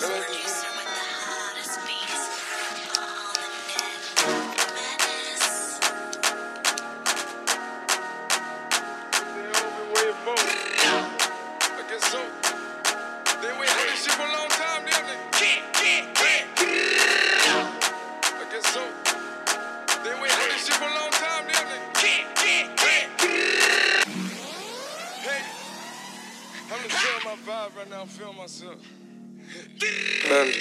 Producer with the hottest beats on the net. Madness. I guess so. They wait for this shit for a long time, didn't they? I guess so. They wait for this shit for a long time, didn't they? Hey, I'm just feeling my vibe right now. I'm feeling myself. Panda.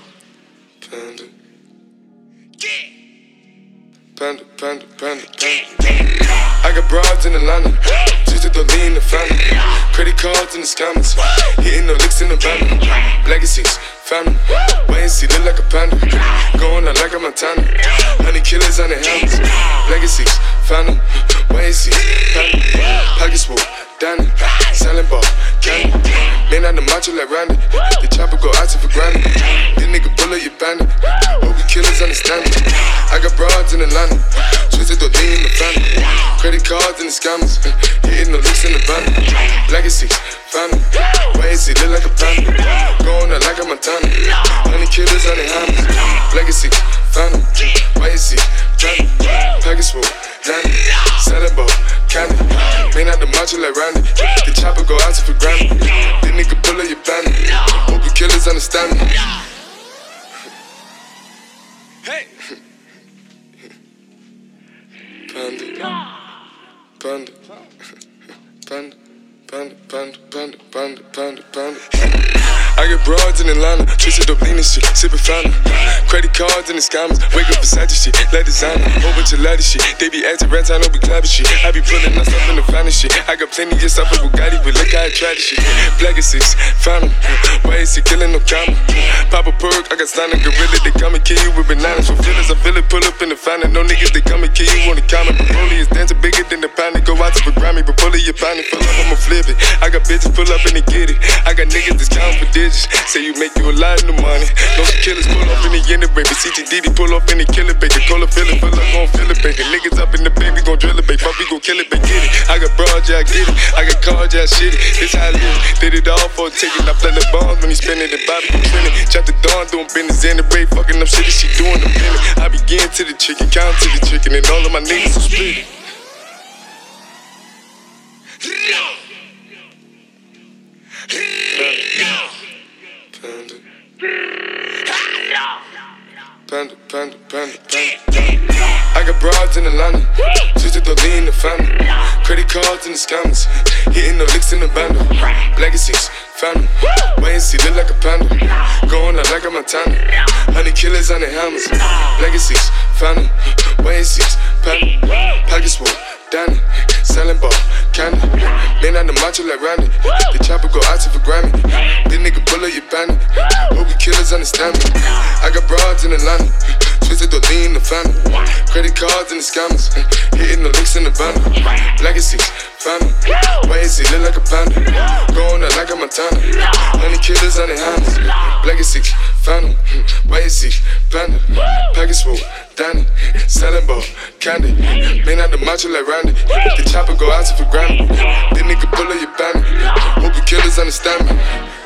I got broads in Atlanta, twisted the lean, the family. Credit cards in the scammers, hitting the licks in the van. Legacies, family, wait and see, look like a panda. Going out like a Montana, honey killers on the helmets. Legacies, family, wait and see, family. Pockets full, Danny, selling ball, candy. Man out the macho like Randy, the chopper go out to for granted. This nigga bullet, you bandit. Hope you killers understand it. I got broads in Atlanta, twisted the lean in the family. Credit cards and the scammers, hitting the licks in the van. Legacy, family, wait and see, look like a panda. Going out like a Montana, honey killers on the hammers. Legacy, family, wait and see, family. Package full, Danny, selling ball, candy. Man out the macho like Randy, the chopper go out to for granted. This nigga pull up your bandit, hope you killers understand me. Hey! Panda, panda, panda, panda, panda, panda, panda, panda, panda. I get broads in Atlanta, twisted up lean and shit, sippin' fountain. Credit cards and the scammers, wake up Versace shit, like designer, whole bunch of ladder shit. They be acting rats, I know we clapping shit. I be pulling myself in the finest shit. I got plenty of stuff with Bugatti, but look how I tried this shit. Black and six, fountain, why is he killing no comma? Pop a perk, I got stunning gorilla, they come and kill you with bananas. For feelings, I feel it, pull up in the fountain. No niggas, they come and kill you on the counter. Broly is dancing bigger than the pound. Go out to the Grammy, but pull it, your pound. Pull up, I'ma flip it. I got bitches pull up and they get it. I got niggas that's counting for digits. Say you make you a lot of the money. No some killers pull off in the end of baby. CTDD pull off in the killer baby. Cola fill it, gon' fill it, baby. Niggas up in the baby, gon' drill it, baby. But we gon' kill it, baby. Get it. I got broad, yeah, I get it. I got cards, yeah, I shit it. This how I live. Did it all for a ticket. I play the bombs when he spinning the Bobby, you spinning. Chop the dawn, doing business in the break. Fucking up shit, she doing the minute. I begin to the chicken, count to the chicken, and all of my niggas are split. Panda, panda, panda, panda. I got broads in Atlanta, twisted the lean in the family. Credit cards and the scammers, hitting the licks in the bando. Legacies, family, wait and see, look like a panda. Going out like a Montana, honey killers on the hammers. Legacies, family, wait and see, panda. Package full, Danny, selling ball, candy. Man out the macho like Randy, the chopper go out to for Grammy. This nigga pull up your bandit, hope you killers understand me. I got broads in Atlanta, twisted the lean in the family. Credit cards and the scammers, hitting the licks in the van. Legacy, family, wait and see, look like a panda. Going out like a Montana, honey killers on the hammers. Legacy, family, wait and see, panda. Package full, Danny, selling ball, candy. Man out the macho like Randy, the chopper go out to for Grammy. This nigga pull up your bandit, hope you killers understand me.